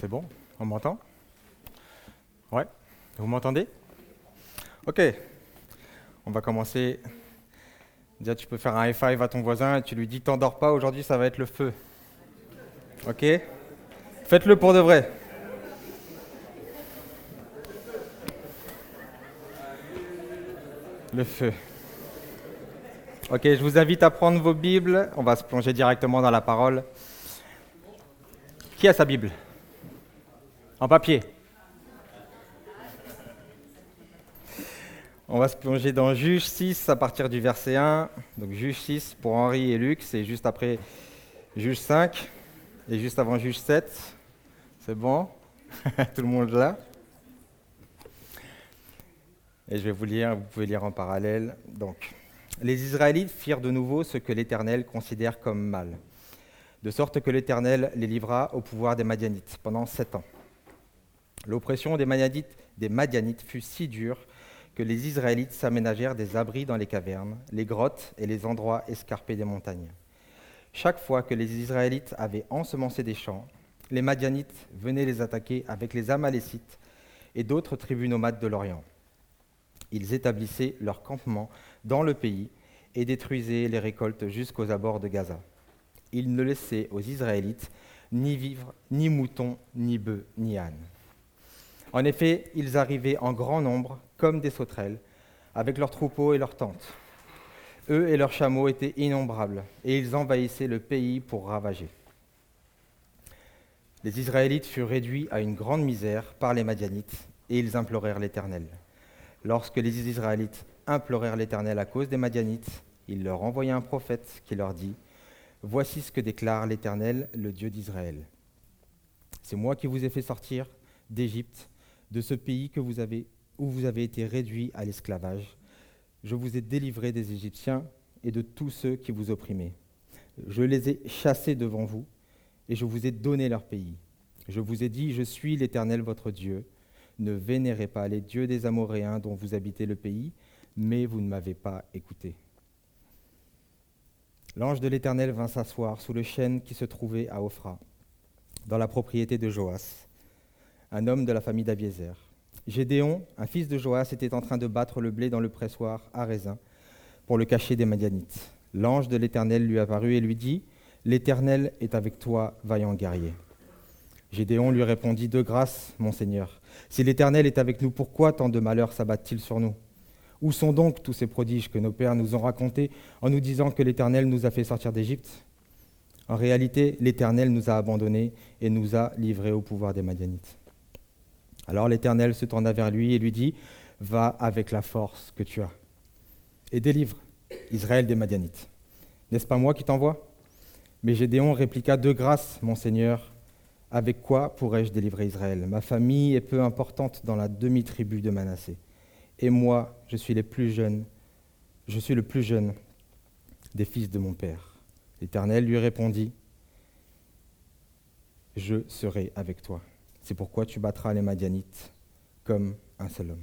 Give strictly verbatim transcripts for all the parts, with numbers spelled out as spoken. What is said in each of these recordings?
C'est bon? On m'entend? Ouais? Vous m'entendez? Ok. On va commencer. Déjà, tu peux faire un high five à ton voisin et tu lui dis t'endors pas, aujourd'hui ça va être le feu. Ok? Faites-le pour de vrai. Le feu. Ok, je vous invite à prendre vos Bibles. On va se plonger directement dans la parole. Qui a sa Bible? En papier. On va se plonger dans Juge six à partir du verset un. Donc Juge six pour Henri et Luc, c'est juste après Juge cinq et juste avant Juge sept. C'est bon? Tout le monde là? Et je vais vous lire, vous pouvez lire en parallèle. Donc, les Israélites firent de nouveau ce que l'Éternel considère comme mal, de sorte que l'Éternel les livra au pouvoir des Madianites pendant sept ans. L'oppression des Madianites, des Madianites fut si dure que les Israélites s'aménagèrent des abris dans les cavernes, les grottes et les endroits escarpés des montagnes. Chaque fois que les Israélites avaient ensemencé des champs, les Madianites venaient les attaquer avec les Amalécites et d'autres tribus nomades de l'Orient. Ils établissaient leur campement dans le pays et détruisaient les récoltes jusqu'aux abords de Gaza. Ils ne laissaient aux Israélites ni vivres, ni moutons, ni bœufs, ni ânes. En effet, ils arrivaient en grand nombre, comme des sauterelles, avec leurs troupeaux et leurs tentes. Eux et leurs chameaux étaient innombrables, et ils envahissaient le pays pour ravager. Les Israélites furent réduits à une grande misère par les Madianites, et ils implorèrent l'Éternel. Lorsque les Israélites implorèrent l'Éternel à cause des Madianites, il leur envoya un prophète qui leur dit « Voici ce que déclare l'Éternel, le Dieu d'Israël. C'est moi qui vous ai fait sortir d'Égypte, de ce pays que vous avez, où vous avez été réduits à l'esclavage. Je vous ai délivré des Égyptiens et de tous ceux qui vous opprimaient. Je les ai chassés devant vous et je vous ai donné leur pays. Je vous ai dit, je suis l'Éternel votre Dieu. Ne vénérez pas les dieux des Amoréens dont vous habitez le pays, mais vous ne m'avez pas écouté. » L'ange de l'Éternel vint s'asseoir sous le chêne qui se trouvait à Ophra, dans la propriété de Joas, un homme de la famille d'Abiézer. Gédéon, un fils de Joas, était en train de battre le blé dans le pressoir à raisin pour le cacher des Madianites. L'ange de l'Éternel lui apparut et lui dit « L'Éternel est avec toi, vaillant guerrier. » Gédéon lui répondit « De grâce, mon Seigneur. Si l'Éternel est avec nous, pourquoi tant de malheurs s'abattent-ils sur nous? Où sont donc tous ces prodiges que nos pères nous ont racontés en nous disant que l'Éternel nous a fait sortir d'Égypte? En réalité, l'Éternel nous a abandonnés et nous a livrés au pouvoir des Madianites. » Alors l'Éternel se tourna vers lui et lui dit « Va avec la force que tu as et délivre Israël des Madianites. N'est-ce pas moi qui t'envoie ?» Mais Gédéon répliqua « De grâce, mon Seigneur, avec quoi pourrais-je délivrer Israël? Ma famille est peu importante dans la demi-tribu de Manassé. Et moi, je suis, les plus jeunes, je suis le plus jeune des fils de mon père. » L'Éternel lui répondit « Je serai avec toi. C'est pourquoi tu battras les Madianites comme un seul homme. »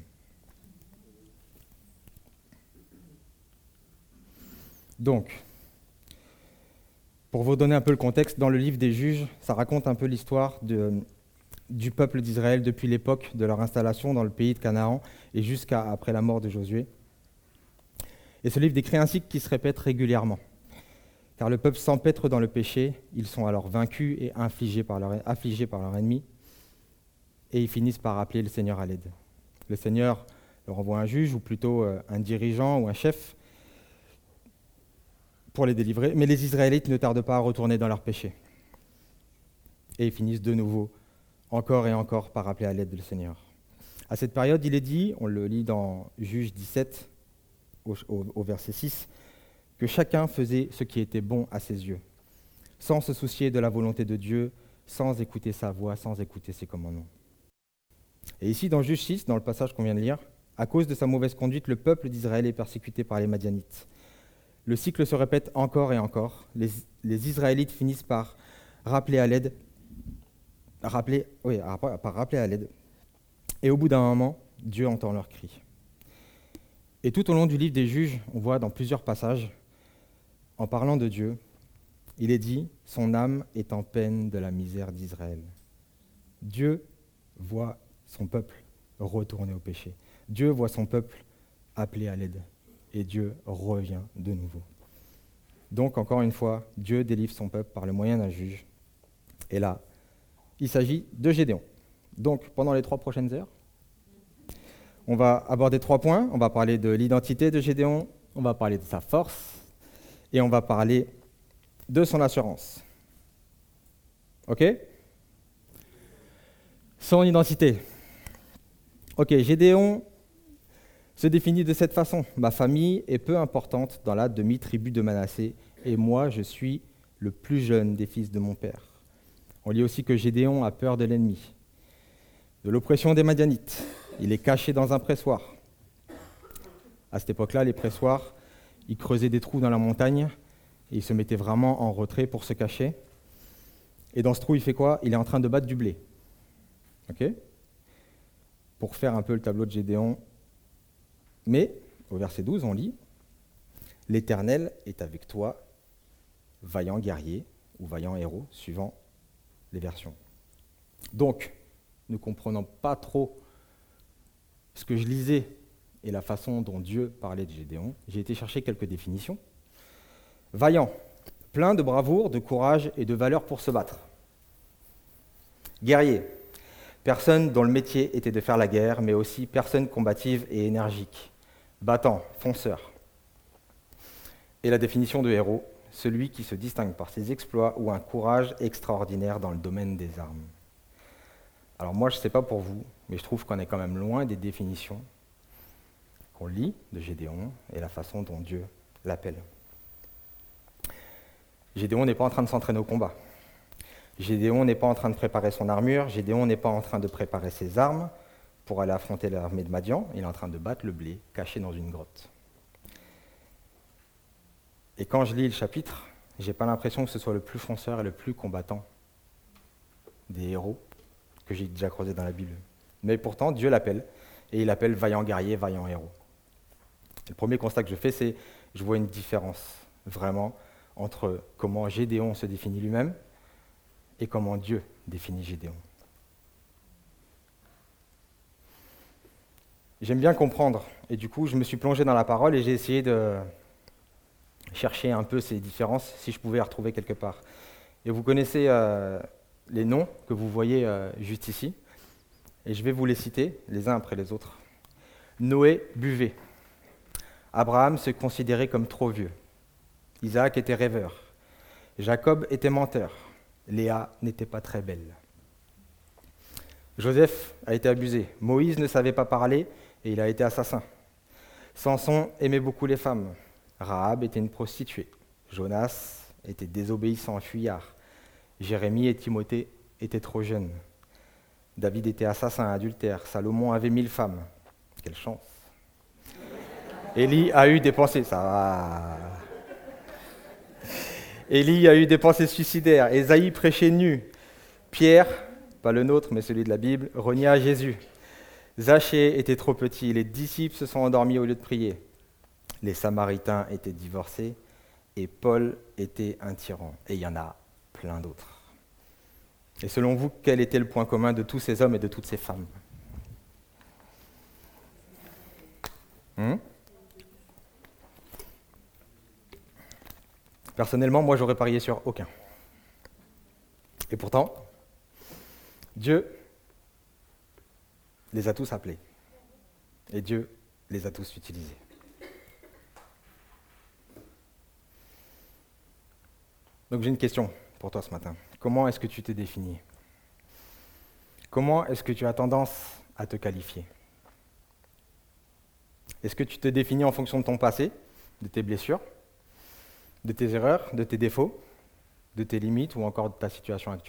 Donc, pour vous donner un peu le contexte, dans le livre des Juges, ça raconte un peu l'histoire de, du peuple d'Israël depuis l'époque de leur installation dans le pays de Canaan et jusqu'à après la mort de Josué. Et ce livre décrit un cycle qui se répète régulièrement. Car le peuple s'empêtre dans le péché, ils sont alors vaincus et affligés par leur, affligés par leur ennemi, et ils finissent par appeler le Seigneur à l'aide. Le Seigneur leur envoie un juge, ou plutôt un dirigeant ou un chef, pour les délivrer, mais les Israélites ne tardent pas à retourner dans leur péché. Et ils finissent de nouveau, encore et encore, par appeler à l'aide le Seigneur. À cette période, il est dit, on le lit dans Juge dix-sept, au, au, au verset six, que chacun faisait ce qui était bon à ses yeux, sans se soucier de la volonté de Dieu, sans écouter sa voix, sans écouter ses commandements. Et ici, dans Juge six, dans le passage qu'on vient de lire, à cause de sa mauvaise conduite, le peuple d'Israël est persécuté par les Madianites. Le cycle se répète encore et encore. Les, les Israélites finissent par rappeler à l'aide, rappeler, oui, par rappeler à l'aide. Et au bout d'un moment, Dieu entend leur cri. Et tout au long du livre des Juges, on voit dans plusieurs passages, en parlant de Dieu, il est dit « Son âme est en peine de la misère d'Israël. » Dieu voit son peuple retourner au péché. Dieu voit son peuple appelé à l'aide. Et Dieu revient de nouveau. Donc, encore une fois, Dieu délivre son peuple par le moyen d'un juge. Et là, il s'agit de Gédéon. Donc, pendant les trois prochaines heures, on va aborder trois points. On va parler de l'identité de Gédéon, on va parler de sa force, et on va parler de son assurance. OK ? Son identité. Ok, Gédéon se définit de cette façon. Ma famille est peu importante dans la demi-tribu de Manassé, et moi, je suis le plus jeune des fils de mon père. On lit aussi que Gédéon a peur de l'ennemi, de l'oppression des Madianites. Il est caché dans un pressoir. À cette époque-là, les pressoirs, ils creusaient des trous dans la montagne, et il se mettait vraiment en retrait pour se cacher. Et dans ce trou, il fait quoi ? Il est en train de battre du blé. Ok ? Pour faire un peu le tableau de Gédéon. Mais, au verset douze, on lit « L'Éternel est avec toi, vaillant guerrier » ou « vaillant héros », suivant les versions. Donc, ne comprenant pas trop ce que je lisais et la façon dont Dieu parlait de Gédéon, j'ai été chercher quelques définitions. Vaillant, plein de bravoure, de courage et de valeur pour se battre. Guerrier, personne dont le métier était de faire la guerre, mais aussi personne combative et énergique. Battant, fonceur. Et la définition de héros, celui qui se distingue par ses exploits ou un courage extraordinaire dans le domaine des armes. Alors moi, je ne sais pas pour vous, mais je trouve qu'on est quand même loin des définitions qu'on lit de Gédéon et la façon dont Dieu l'appelle. Gédéon n'est pas en train de s'entraîner au combat. Gédéon n'est pas en train de préparer son armure, Gédéon n'est pas en train de préparer ses armes pour aller affronter l'armée de Madian, il est en train de battre le blé caché dans une grotte. Et quand je lis le chapitre, je n'ai pas l'impression que ce soit le plus fonceur et le plus combattant des héros que j'ai déjà creusé dans la Bible. Mais pourtant, Dieu l'appelle, et il appelle vaillant guerrier, vaillant héros. Et le premier constat que je fais, c'est je vois une différence, vraiment, entre comment Gédéon se définit lui-même et comment Dieu définit Gédéon. J'aime bien comprendre, et du coup, je me suis plongé dans la parole et j'ai essayé de chercher un peu ces différences, si je pouvais les retrouver quelque part. Et vous connaissez euh, les noms que vous voyez euh, juste ici, et je vais vous les citer les uns après les autres. Noé buvait. Abraham se considérait comme trop vieux. Isaac était rêveur. Jacob était menteur. Léa n'était pas très belle. Joseph a été abusé. Moïse ne savait pas parler et il a été assassin. Samson aimait beaucoup les femmes. Rahab était une prostituée. Jonas était désobéissant, fuyard. Jérémie et Timothée étaient trop jeunes. David était assassin, adultère. Salomon avait mille femmes. Quelle chance. Élie a eu des pensées, ça va. Élie a eu des pensées suicidaires. Ésaïe prêchait nu. Pierre, pas le nôtre, mais celui de la Bible, renia Jésus. Zachée était trop petit. Les disciples se sont endormis au lieu de prier. Les Samaritains étaient divorcés. Et Paul était un tyran. Et il y en a plein d'autres. Et selon vous, quel était le point commun de tous ces hommes et de toutes ces femmes ? hmm Personnellement, moi, j'aurais parié sur aucun. Et pourtant, Dieu les a tous appelés. Et Dieu les a tous utilisés. Donc j'ai une question pour toi ce matin. Comment est-ce que tu te définis ? Comment est-ce que tu as tendance à te qualifier ? Est-ce que tu te définis en fonction de ton passé, de tes blessures, de tes erreurs, de tes défauts, de tes limites ou encore de ta situation actuelle ?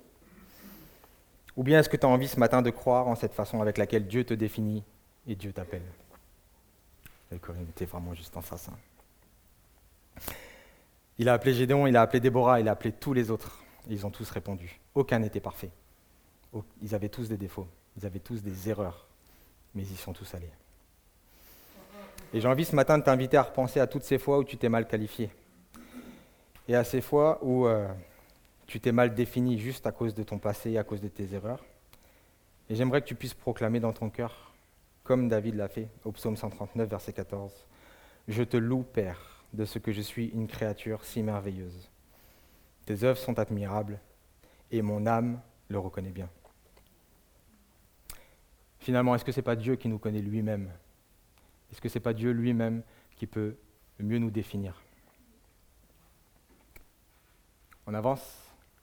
Ou bien est-ce que tu as envie ce matin de croire en cette façon avec laquelle Dieu te définit et Dieu t'appelle ? Le Corinne était vraiment juste en face. Hein. Il a appelé Gédéon, il a appelé Déborah, il a appelé tous les autres. Et ils ont tous répondu. Aucun n'était parfait. Ils avaient tous des défauts, ils avaient tous des erreurs, mais ils y sont tous allés. Et j'ai envie ce matin de t'inviter à repenser à toutes ces fois où tu t'es mal qualifié. Et à ces fois où euh, tu t'es mal défini juste à cause de ton passé et à cause de tes erreurs. Et j'aimerais que tu puisses proclamer dans ton cœur, comme David l'a fait au psaume cent trente-neuf, verset quatorze, « Je te loue, Père, de ce que je suis une créature si merveilleuse. Tes œuvres sont admirables, et mon âme le reconnaît bien. » Finalement, est-ce que ce n'est pas Dieu qui nous connaît lui-même? Est-ce que ce n'est pas Dieu lui-même qui peut mieux nous définir? On avance?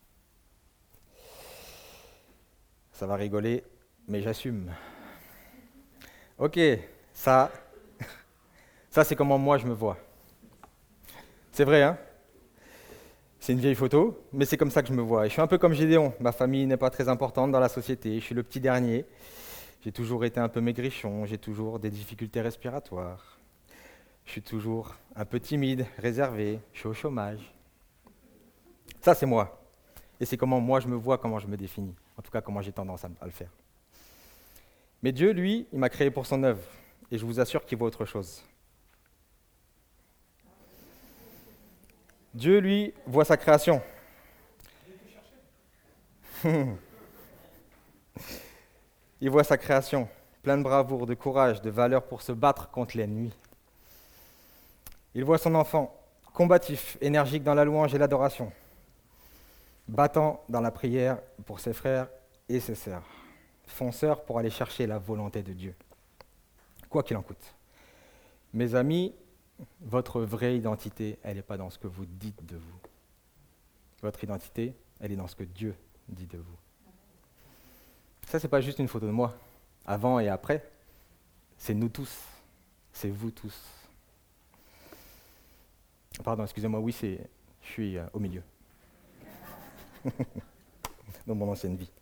Ça va rigoler, mais j'assume. Ok, ça, ça c'est comment moi je me vois. C'est vrai, hein? C'est une vieille photo, mais c'est comme ça que je me vois. Et je suis un peu comme Gédéon. Ma famille n'est pas très importante dans la société. Je suis le petit dernier. J'ai toujours été un peu maigrichon. J'ai toujours des difficultés respiratoires. Je suis toujours un peu timide, réservé. Je suis au chômage. Ça, c'est moi. Et c'est comment moi je me vois, comment je me définis. En tout cas, comment j'ai tendance à, à le faire. Mais Dieu, lui, il m'a créé pour son œuvre. Et je vous assure qu'il voit autre chose. Dieu, lui, voit sa création. Il voit sa création, plein de bravoure, de courage, de valeur pour se battre contre l'ennemi. Il voit son enfant, combatif, énergique dans la louange et l'adoration, battant dans la prière pour ses frères et ses sœurs, fonceur pour aller chercher la volonté de Dieu, quoi qu'il en coûte. Mes amis, votre vraie identité, elle n'est pas dans ce que vous dites de vous. Votre identité, elle est dans ce que Dieu dit de vous. Ça, ce n'est pas juste une photo de moi, avant et après. C'est nous tous. C'est vous tous. Pardon, excusez-moi, oui, c'est, je suis euh, au milieu. Dans mon ancienne vie.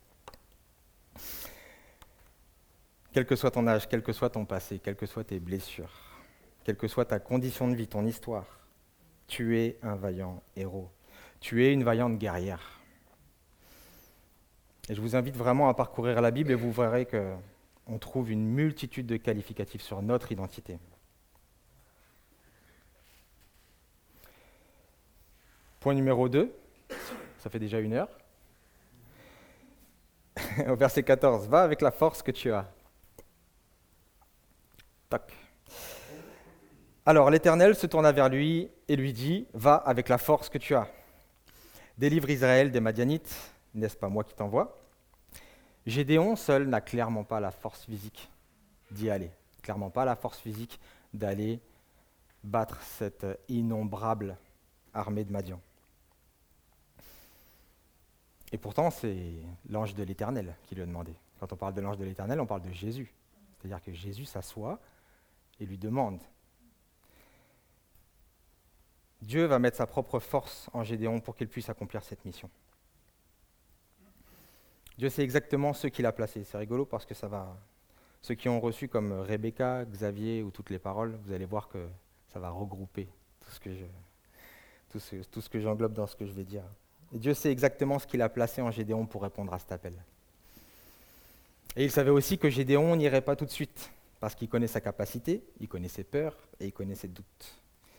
Quel que soit ton âge, quel que soit ton passé, quelles que soient tes blessures, quelle que soit ta condition de vie, ton histoire, tu es un vaillant héros. Tu es une vaillante guerrière. Et je vous invite vraiment à parcourir la Bible et vous verrez qu'on trouve une multitude de qualificatifs sur notre identité. Point numéro deux, ça fait déjà une heure. Au verset quatorze, va avec la force que tu as. Tac. Alors l'Éternel se tourna vers lui et lui dit, va avec la force que tu as. Délivre Israël des Madianites, n'est-ce pas moi qui t'envoie? Gédéon seul n'a clairement pas la force physique d'y aller, clairement pas la force physique d'aller battre cette innombrable armée de Madian. Et pourtant, c'est l'ange de l'Éternel qui lui a demandé. Quand on parle de l'ange de l'Éternel, on parle de Jésus. C'est-à-dire que Jésus s'assoit et lui demande. Dieu va mettre sa propre force en Gédéon pour qu'il puisse accomplir cette mission. Dieu sait exactement ceux qu'il a placés. C'est rigolo parce que ça va. Ceux qui ont reçu comme Rebecca, Xavier ou toutes les paroles, vous allez voir que ça va regrouper tout ce que je, tout ce, tout ce que j'englobe dans ce que je vais dire. Et Dieu sait exactement ce qu'il a placé en Gédéon pour répondre à cet appel. Et il savait aussi que Gédéon n'irait pas tout de suite, parce qu'il connaît sa capacité, il connaît ses peurs et il connaît ses doutes.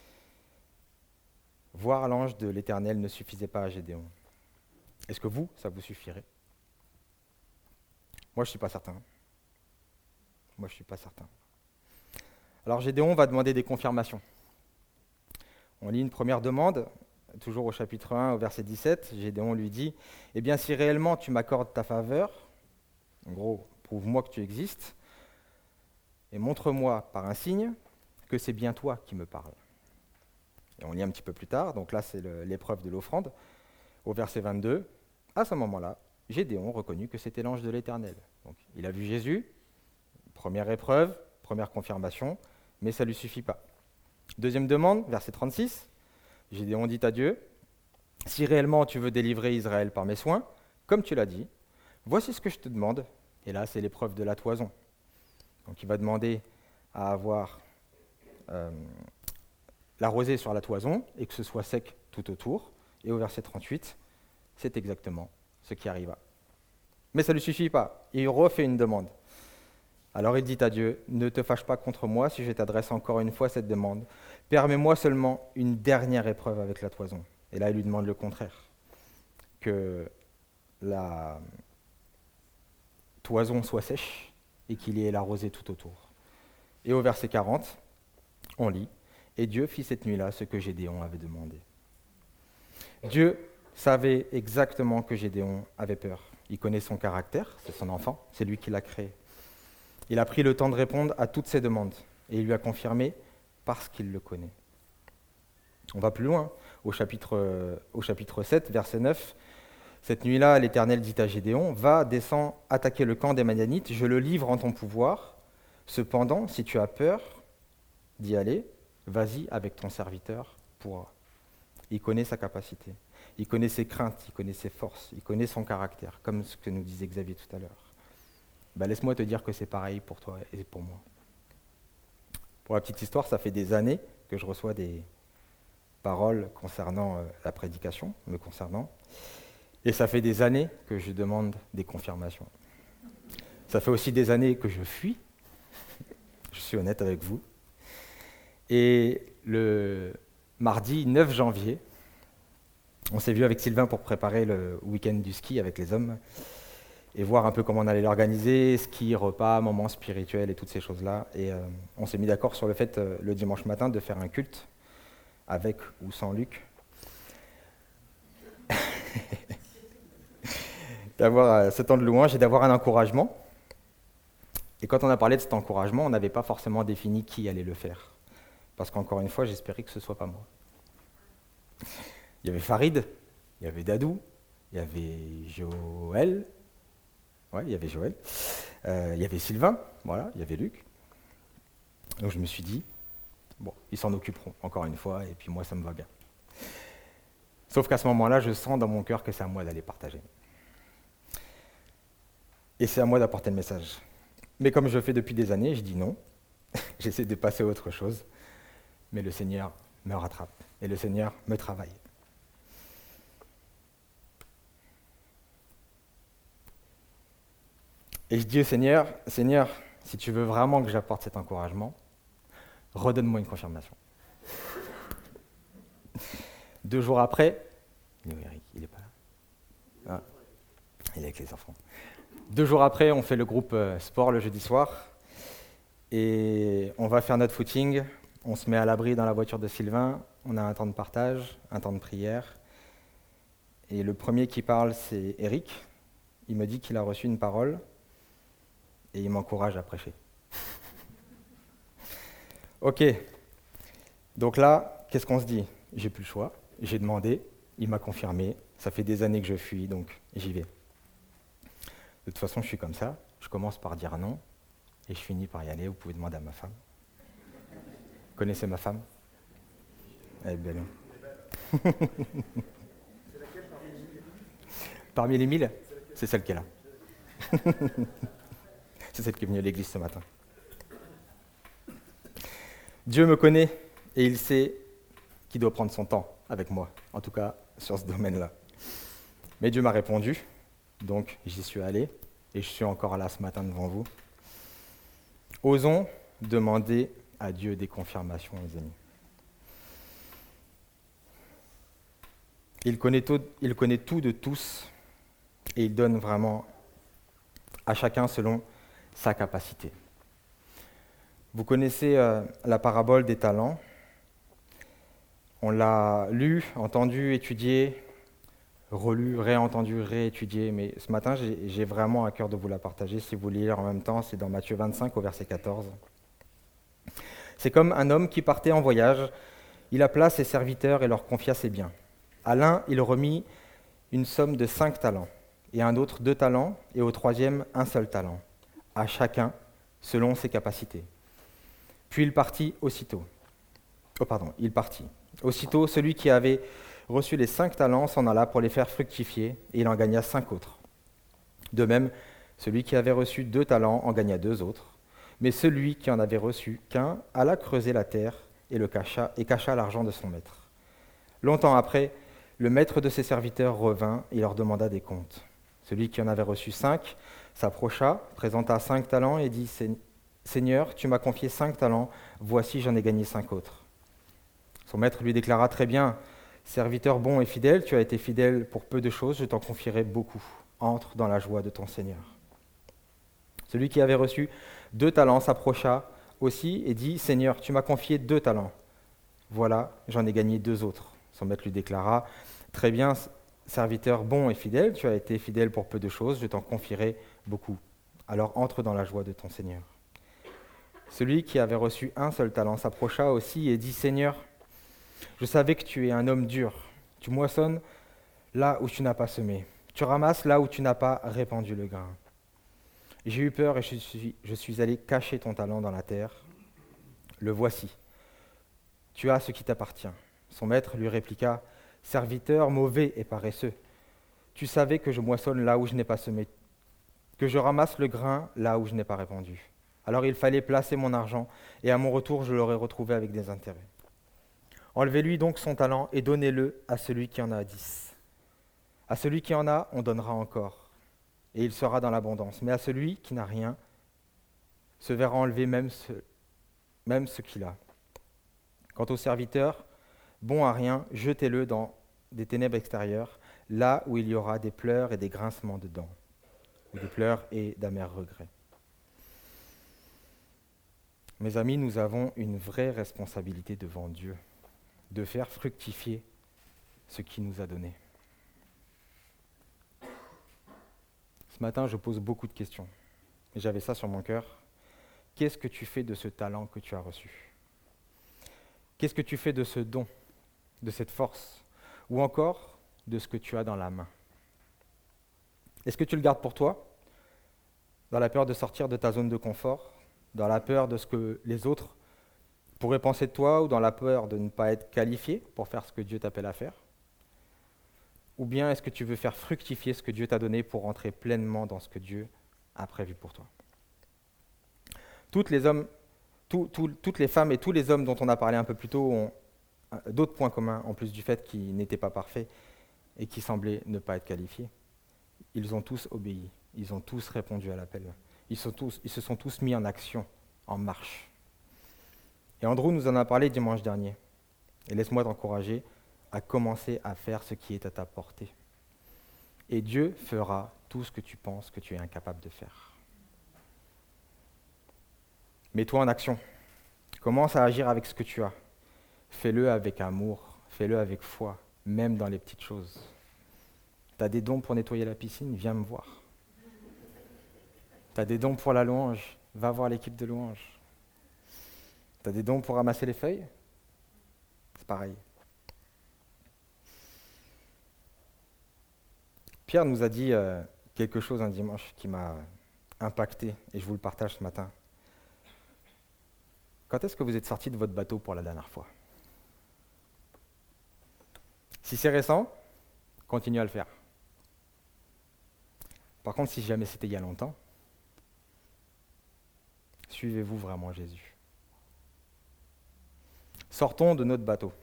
Voir l'ange de l'Éternel ne suffisait pas à Gédéon. Est-ce que vous, ça vous suffirait? Moi, je ne suis pas certain. Moi, je ne suis pas certain. Alors, Gédéon va demander des confirmations. On lit une première demande, toujours au chapitre un, au verset dix-sept. Gédéon lui dit, « Eh bien, si réellement tu m'accordes ta faveur, en gros, prouve-moi que tu existes, et montre-moi par un signe que c'est bien toi qui me parles. » Et on lit un petit peu plus tard, donc là, c'est le, l'épreuve de l'offrande, au verset vingt-deux. À ce moment-là, Gédéon reconnut que c'était l'ange de l'Éternel. Donc, il a vu Jésus, première épreuve, première confirmation, mais ça ne lui suffit pas. Deuxième demande, verset trente-six, Gédéon dit à Dieu, « Si réellement tu veux délivrer Israël par mes soins, comme tu l'as dit, voici ce que je te demande. » Et là, c'est l'épreuve de la toison. Donc, il va demander à avoir euh, la rosée sur la toison et que ce soit sec tout autour. Et au verset trente-huit, c'est exactement ce qui arriva. Mais ça ne lui suffit pas. Il refait une demande. Alors il dit à Dieu, « Ne te fâche pas contre moi si je t'adresse encore une fois cette demande. Permets-moi seulement une dernière épreuve avec la toison. » Et là, il lui demande le contraire. « que la toison soit sèche et qu'il y ait la rosée tout autour. Et au verset quarante, on lit « Et Dieu fit cette nuit-là ce que Gédéon avait demandé. » Dieu savait exactement que Gédéon avait peur. Il connaît son caractère, c'est son enfant, c'est lui qui l'a créé. Il a pris le temps de répondre à toutes ses demandes et il lui a confirmé parce qu'il le connaît. On va plus loin, au chapitre, au chapitre sept, verset neuf. Cette nuit-là, l'Éternel dit à Gédéon, « Va, descends, attaquer le camp des Madianites, je le livre en ton pouvoir. Cependant, si tu as peur d'y aller, vas-y avec ton serviteur pour... » Il connaît sa capacité, il connaît ses craintes, il connaît ses forces, il connaît son caractère, comme ce que nous disait Xavier tout à l'heure. Ben, laisse-moi te dire que c'est pareil pour toi et pour moi. Pour la petite histoire, ça fait des années que je reçois des paroles concernant euh, la prédication, me concernant, et ça fait des années que je demande des confirmations. Ça fait aussi des années que je fuis, je suis honnête avec vous, et le mardi neuf janvier, on s'est vu avec Sylvain pour préparer le week-end du ski avec les hommes, et voir un peu comment on allait l'organiser, ski, repas, moments spirituels et toutes ces choses-là. Et euh, on s'est mis d'accord sur le fait, euh, le dimanche matin, de faire un culte, avec ou sans Luc. D'avoir euh, ce temps de louange et d'avoir un encouragement. Et quand on a parlé de cet encouragement, on n'avait pas forcément défini qui allait le faire. Parce qu'encore une fois, j'espérais que ce ne soit pas moi. Il y avait Farid, il y avait Dadou, il y avait Joël, ouais, il y avait Joël, euh, il y avait Sylvain, voilà, il y avait Luc. Donc je me suis dit, bon, ils s'en occuperont, encore une fois, et puis moi, ça me va bien. Sauf qu'à ce moment-là, je sens dans mon cœur que c'est à moi d'aller partager. Et c'est à moi d'apporter le message. Mais comme je le fais depuis des années, je dis non, j'essaie de passer à autre chose, mais le Seigneur me rattrape, et le Seigneur me travaille. Et je dis au Seigneur, Seigneur, si tu veux vraiment que j'apporte cet encouragement, redonne-moi une confirmation. Deux jours après, Eric, il n'est pas là. Ah, il est avec les enfants. Deux jours après, on fait le groupe sport le jeudi soir, et on va faire notre footing, on se met à l'abri dans la voiture de Sylvain, on a un temps de partage, un temps de prière, et le premier qui parle, c'est Eric. Il me dit qu'il a reçu une parole, et il m'encourage à prêcher. Ok, donc là, qu'est-ce qu'on se dit? J'ai plus le choix, j'ai demandé, il m'a confirmé, ça fait des années que je fuis, donc j'y vais. De toute façon, je suis comme ça, je commence par dire non, et je finis par y aller, vous pouvez demander à ma femme. Vous connaissez ma femme? Elle est belle. C'est laquelle parmi les mille? Parmi les mille? C'est celle qui est là. C'est celle qui est venue à l'église ce matin. Dieu me connaît et il sait qu'il doit prendre son temps avec moi, en tout cas sur ce domaine-là. Mais Dieu m'a répondu, donc j'y suis allé et je suis encore là ce matin devant vous. Osons demander à Dieu des confirmations, les amis. Il connaît tout, il connaît tout de tous et il donne vraiment à chacun selon sa capacité. Vous connaissez euh, la parabole des talents. On l'a lu, entendu, étudié, relu, réentendu, réétudié, mais ce matin, j'ai, j'ai vraiment à cœur de vous la partager. Si vous lisez en même temps, c'est dans Matthieu vingt-cinq au verset quatorze. C'est comme un homme qui partait en voyage. Il appela ses serviteurs et leur confia ses biens. À l'un, il remit une somme de cinq talents, et à un autre deux talents, et au troisième un seul talent, à chacun selon ses capacités. Puis il partit aussitôt. Oh pardon, il partit. Aussitôt, celui qui avait reçu les cinq talents s'en alla pour les faire fructifier, et il en gagna cinq autres. De même, celui qui avait reçu deux talents en gagna deux autres, mais celui qui en avait reçu qu'un alla creuser la terre et le cacha, et cacha l'argent de son maître. Longtemps après, le maître de ses serviteurs revint et leur demanda des comptes. Celui qui en avait reçu cinq s'approcha, présenta cinq talents et dit « Seigneur, tu m'as confié cinq talents, voici j'en ai gagné cinq autres. » Son maître lui déclara « Très bien, Serviteur bon et fidèle, tu as été fidèle pour peu de choses, je t'en confierai beaucoup. Entre dans la joie de ton Seigneur. » Celui qui avait reçu deux talents s'approcha aussi et dit, « Seigneur, tu m'as confié deux talents. Voilà, j'en ai gagné deux autres. » Son maître lui déclara, « Très bien, serviteur bon et fidèle, tu as été fidèle pour peu de choses, je t'en confierai beaucoup. Alors entre dans la joie de ton Seigneur. » Celui qui avait reçu un seul talent s'approcha aussi et dit, « Seigneur, je savais que tu es un homme dur. Tu moissonnes là où tu n'as pas semé. Tu ramasses là où tu n'as pas répandu le grain. J'ai eu peur et je suis, je suis allé cacher ton talent dans la terre. Le voici. Tu as ce qui t'appartient. » Son maître lui répliqua, « Serviteur mauvais et paresseux, tu savais que je moissonne là où je n'ai pas semé, que je ramasse le grain là où je n'ai pas répandu. Alors il fallait placer mon argent, et à mon retour je l'aurais retrouvé avec des intérêts. Enlevez-lui donc son talent et donnez-le à celui qui en a dix. À celui qui en a, on donnera encore, et il sera dans l'abondance. Mais à celui qui n'a rien, se verra enlever même ce, même ce qu'il a. Quant au serviteur, bon à rien, jetez-le dans des ténèbres extérieures, là où il y aura des pleurs et des grincements de dents, ou des pleurs et d'amers regrets. » Mes amis, nous avons une vraie responsabilité devant Dieu, de faire fructifier ce qu'il nous a donné. Ce matin, je pose beaucoup de questions, et j'avais ça sur mon cœur. Qu'est-ce que tu fais de ce talent que tu as reçu ? Qu'est-ce que tu fais de ce don, de cette force, ou encore de ce que tu as dans la main ? Est-ce que tu le gardes pour toi, dans la peur de sortir de ta zone de confort, dans la peur de ce que les autres pourraient penser de toi, ou dans la peur de ne pas être qualifié pour faire ce que Dieu t'appelle à faire ? Ou bien est-ce que tu veux faire fructifier ce que Dieu t'a donné pour entrer pleinement dans ce que Dieu a prévu pour toi ? Toutes les hommes, tout, tout, toutes les femmes et tous les hommes dont on a parlé un peu plus tôt ont d'autres points communs, en plus du fait qu'ils n'étaient pas parfaits et qui semblaient ne pas être qualifiés. Ils ont tous obéi, ils ont tous répondu à l'appel. Ils, sont tous, ils se sont tous mis en action, en marche. Et Andrew nous en a parlé dimanche dernier. Et laisse-moi t'encourager à commencer à faire ce qui est à ta portée. Et Dieu fera tout ce que tu penses que tu es incapable de faire. Mets-toi en action. Commence à agir avec ce que tu as. Fais-le avec amour, fais-le avec foi, même dans les petites choses. Tu as des dons pour nettoyer la piscine, viens me voir. Tu as des dons pour la louange, va voir l'équipe de louange. Tu as des dons pour ramasser les feuilles, c'est pareil. Pierre nous a dit euh, quelque chose un dimanche qui m'a impacté, et je vous le partage ce matin. Quand est-ce que vous êtes sorti de votre bateau pour la dernière fois ? Si c'est récent, continuez à le faire. Par contre, si jamais c'était il y a longtemps, suivez-vous vraiment Jésus. Sortons de notre bateau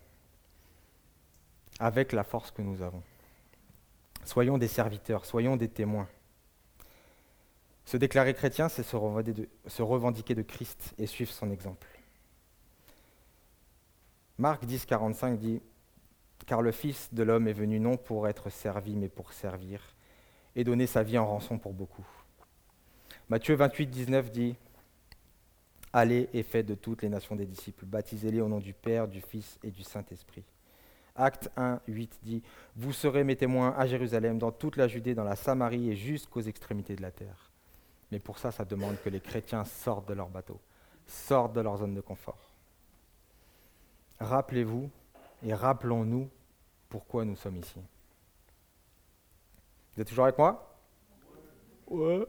avec la force que nous avons. Soyons des serviteurs, soyons des témoins. Se déclarer chrétien, c'est se revendiquer de, se revendiquer de Christ et suivre son exemple. Marc dix, quarante-cinq dit « Car le Fils de l'homme est venu non pour être servi, mais pour servir, et donner sa vie en rançon pour beaucoup. » Matthieu vingt-huit, dix-neuf dit « Allez et faites de toutes les nations des disciples, baptisez-les au nom du Père, du Fils et du Saint-Esprit. » Acte un, huit dit « Vous serez mes témoins à Jérusalem, dans toute la Judée, dans la Samarie et jusqu'aux extrémités de la terre. » Mais pour ça, ça demande que les chrétiens sortent de leur bateau, sortent de leur zone de confort. Rappelez-vous et rappelons-nous pourquoi nous sommes ici. Vous êtes toujours avec moi ? Ouais.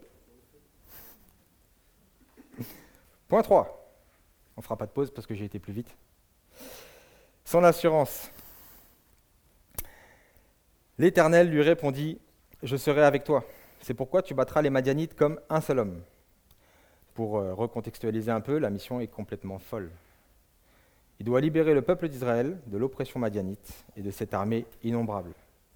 Point trois. On ne fera pas de pause parce que j'ai été plus vite. Son assurance. L'Éternel lui répondit, « Je serai avec toi. C'est pourquoi tu battras les Madianites comme un seul homme. » Pour euh, recontextualiser un peu, la mission est complètement folle. Il doit libérer le peuple d'Israël de l'oppression madianite et de cette armée innombrable.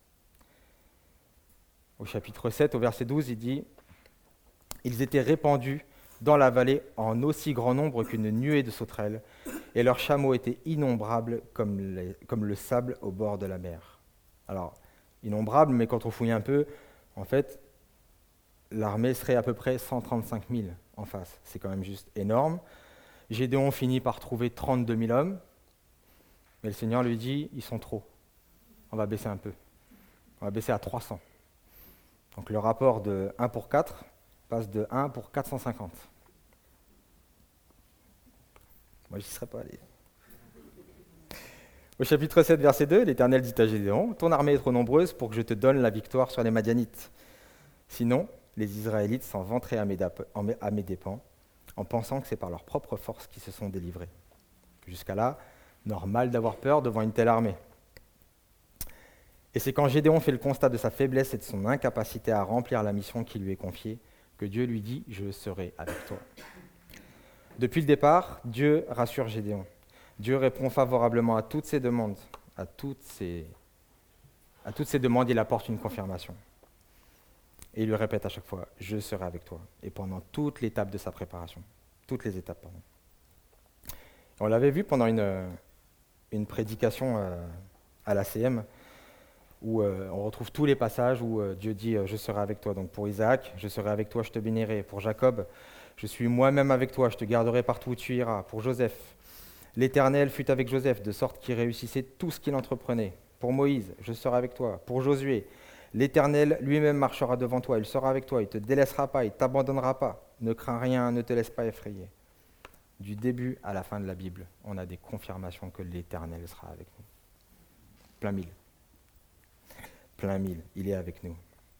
Au chapitre sept, au verset douze, il dit « Ils étaient répandus dans la vallée en aussi grand nombre qu'une nuée de sauterelles, et leurs chameaux étaient innombrables comme, les- comme le sable au bord de la mer. Alors, innombrables, mais quand on fouille un peu, en fait, l'armée serait à peu près cent trente-cinq mille en face. C'est quand même juste énorme. Gédéon finit par trouver trente-deux mille hommes, mais le Seigneur lui dit, ils sont trop. On va baisser un peu. On va baisser à trois cents. Donc le rapport de un pour quatre passe de un pour quatre cent cinquante. Moi, j'y serais pas allé. Au chapitre sept, verset deux, l'Éternel dit à Gédéon, « Ton armée est trop nombreuse pour que je te donne la victoire sur les Madianites. Sinon, les Israélites s'en vanteraient à mes, dap- en mes- à mes dépens, en pensant que c'est par leur propre force qu'ils se sont délivrés. » Jusqu'à là, normal d'avoir peur devant une telle armée. Et c'est quand Gédéon fait le constat de sa faiblesse et de son incapacité à remplir la mission qui lui est confiée que Dieu lui dit « Je serai avec toi ». Depuis le départ, Dieu rassure Gédéon. Dieu répond favorablement à toutes ses demandes. À toutes ses, à toutes ses demandes, il apporte une confirmation. Et il lui répète à chaque fois « Je serai avec toi ». Et pendant toute l'étape de sa préparation. Toutes les étapes, pardon. On l'avait vu pendant une, une prédication euh, à l'A C M, où euh, on retrouve tous les passages où euh, Dieu dit euh, « Je serai avec toi ». Donc pour Isaac, « Je serai avec toi, je te bénirai ». Pour Jacob, « Je suis moi-même avec toi, je te garderai partout où tu iras ». Pour Joseph, « L'Éternel fut avec Joseph, de sorte qu'il réussissait tout ce qu'il entreprenait ». Pour Moïse, « Je serai avec toi ». Pour Josué, « L'Éternel lui-même marchera devant toi, il sera avec toi, il ne te délaissera pas, il ne t'abandonnera pas. Ne crains rien, ne te laisse pas effrayer ». Du début à la fin de la Bible, on a des confirmations que l'Éternel sera avec nous. Plein mille. Plein mille, il est avec nous.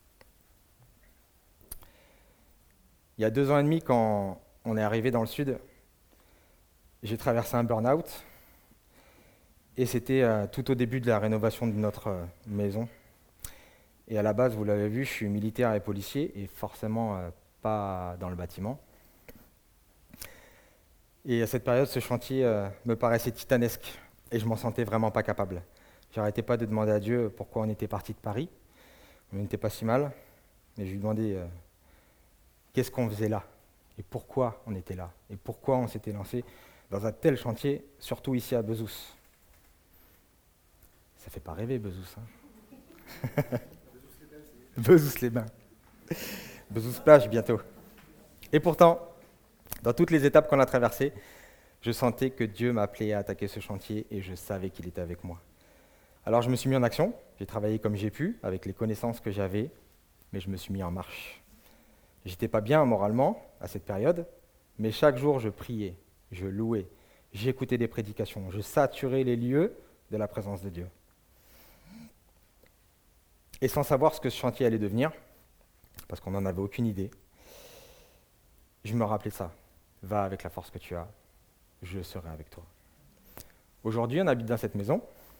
Il y a deux ans et demi, quand on est arrivé dans le sud, j'ai traversé un burn-out, et c'était euh, tout au début de la rénovation de notre euh, maison. Et à la base, vous l'avez vu, je suis militaire et policier, et forcément euh, pas dans le bâtiment. Et à cette période, ce chantier euh, me paraissait titanesque, et je m'en sentais vraiment pas capable. J'arrêtais pas de demander à Dieu pourquoi on était parti de Paris. On n'était pas si mal, mais je lui demandais euh, qu'est-ce qu'on faisait là, et pourquoi on était là, et pourquoi on s'était lancé dans un tel chantier, surtout ici à Bezous. Ça fait pas rêver, Bezous. Hein. Bezous-les-Bains. Bezous-Plage bientôt. Et pourtant, dans toutes les étapes qu'on a traversées, je sentais que Dieu m'appelait à attaquer ce chantier et je savais qu'il était avec moi. Alors je me suis mis en action, j'ai travaillé comme j'ai pu, avec les connaissances que j'avais, mais je me suis mis en marche. J'étais pas bien moralement à cette période, mais chaque jour je priais, je louais, j'écoutais des prédications, je saturais les lieux de la présence de Dieu. Et sans savoir ce que ce chantier allait devenir, parce qu'on n'en avait aucune idée, je me rappelais ça. Va avec la force que tu as, je serai avec toi. Aujourd'hui, on habite dans cette maison.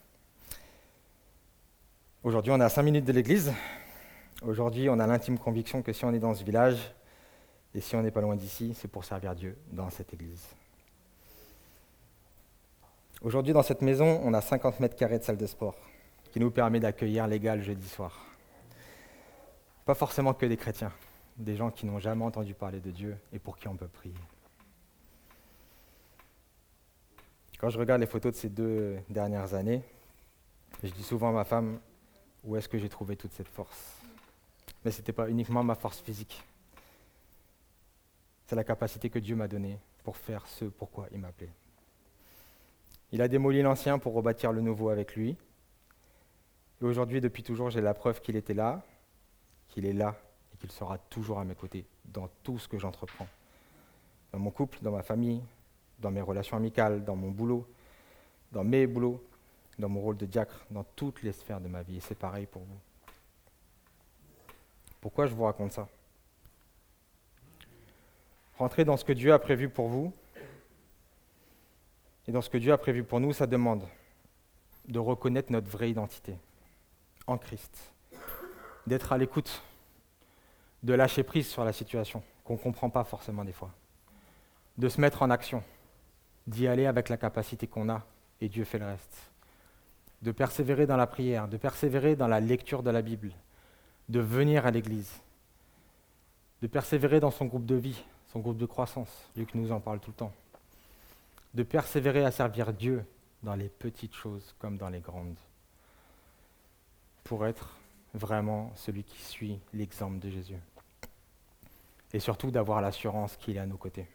Aujourd'hui, on est à cinq minutes de l'église. Aujourd'hui, on a l'intime conviction que si on est dans ce village, et si on n'est pas loin d'ici, c'est pour servir Dieu dans cette église. Aujourd'hui, dans cette maison, on a cinquante mètres carrés de salle de sport, qui nous permet d'accueillir les gars le jeudi soir. Pas forcément que des chrétiens, des gens qui n'ont jamais entendu parler de Dieu et pour qui on peut prier. Quand je regarde les photos de ces deux dernières années, je dis souvent à ma femme, où est-ce que j'ai trouvé toute cette force ? Mais ce n'était pas uniquement ma force physique. C'est la capacité que Dieu m'a donnée pour faire ce pourquoi il m'a appelé. Il a démoli l'ancien pour rebâtir le nouveau avec lui. Et aujourd'hui, depuis toujours, j'ai la preuve qu'il était là, qu'il est là et qu'il sera toujours à mes côtés dans tout ce que j'entreprends. Dans mon couple, dans ma famille, dans mes relations amicales, dans mon boulot, dans mes boulots, dans mon rôle de diacre, dans toutes les sphères de ma vie. Et c'est pareil pour vous. Pourquoi je vous raconte ça ? Rentrer dans ce que Dieu a prévu pour vous et dans ce que Dieu a prévu pour nous, ça demande de reconnaître notre vraie identité en Christ, d'être à l'écoute, de lâcher prise sur la situation qu'on ne comprend pas forcément des fois, de se mettre en action, d'y aller avec la capacité qu'on a et Dieu fait le reste, de persévérer dans la prière, de persévérer dans la lecture de la Bible, de venir à l'église, de persévérer dans son groupe de vie, son groupe de croissance, Luc nous en parle tout le temps, de persévérer à servir Dieu dans les petites choses comme dans les grandes, pour être vraiment celui qui suit l'exemple de Jésus. Et surtout d'avoir l'assurance qu'il est à nos côtés.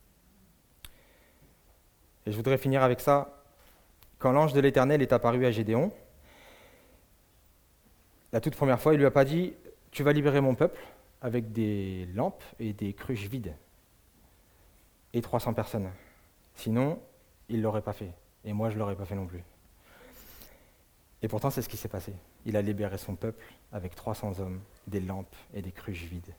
Et je voudrais finir avec ça. Quand l'ange de l'Éternel est apparu à Gédéon, la toute première fois, il ne lui a pas dit « Tu vas libérer mon peuple avec des lampes et des cruches vides et trois cents personnes. » Sinon, il ne l'aurait pas fait. Et moi, je ne l'aurais pas fait non plus. Et pourtant, c'est ce qui s'est passé. Il a libéré son peuple avec trois cents hommes, des lampes et des cruches vides.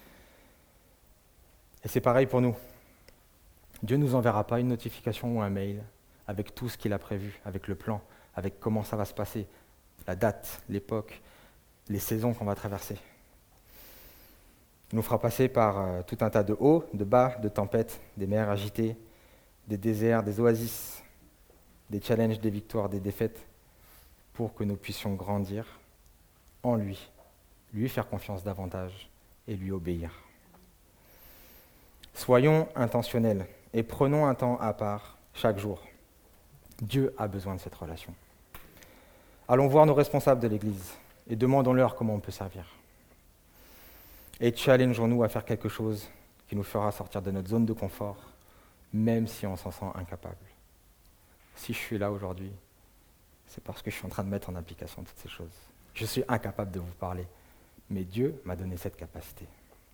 Et c'est pareil pour nous. Dieu ne nous enverra pas une notification ou un mail avec tout ce qu'il a prévu, avec le plan, avec comment ça va se passer, la date, l'époque, les saisons qu'on va traverser. Il nous fera passer par euh, tout un tas de hauts, de bas, de tempêtes, des mers agitées, des déserts, des oasis, des challenges, des victoires, des défaites, pour que nous puissions grandir en lui, lui faire confiance davantage et lui obéir. Soyons intentionnels et prenons un temps à part chaque jour. Dieu a besoin de cette relation. Allons voir nos responsables de l'Église et demandons-leur comment on peut servir. Et challengeons-nous à faire quelque chose qui nous fera sortir de notre zone de confort, même si on s'en sent incapable. Si je suis là aujourd'hui, c'est parce que je suis en train de mettre en application toutes ces choses. Je suis incapable de vous parler, mais Dieu m'a donné cette capacité.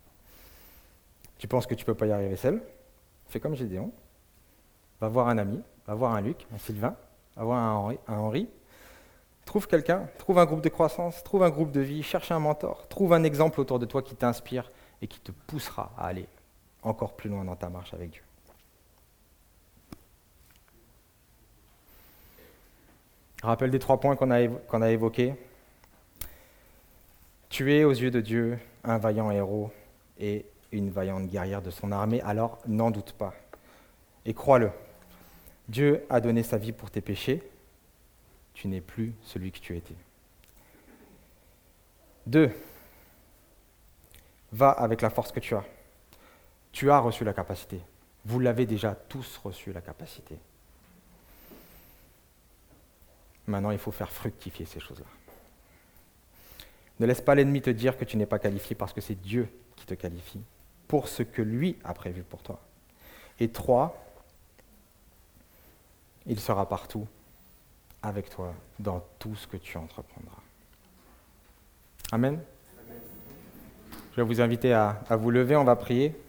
Tu penses que tu ne peux pas y arriver seul? Fais comme Gédéon. Va voir un ami, va voir un Luc, un Sylvain, va voir un Henri, un Henri. Trouve quelqu'un, trouve un groupe de croissance, trouve un groupe de vie, cherche un mentor, trouve un exemple autour de toi qui t'inspire et qui te poussera à aller encore plus loin dans ta marche avec Dieu. Rappel des trois points qu'on a, évo- qu'on a évoqués. Tu es aux yeux de Dieu un vaillant héros et une vaillante guerrière de son armée, alors n'en doute pas. Et crois-le, Dieu a donné sa vie pour tes péchés, tu n'es plus celui que tu étais. Deux, va avec la force que tu as. Tu as reçu la capacité. Vous l'avez déjà tous reçu, la capacité. Maintenant, il faut faire fructifier ces choses-là. Ne laisse pas l'ennemi te dire que tu n'es pas qualifié parce que c'est Dieu qui te qualifie pour ce que lui a prévu pour toi. Et trois, il sera partout avec toi dans tout ce que tu entreprendras. Amen. Je vais vous inviter à, à vous lever, on va prier.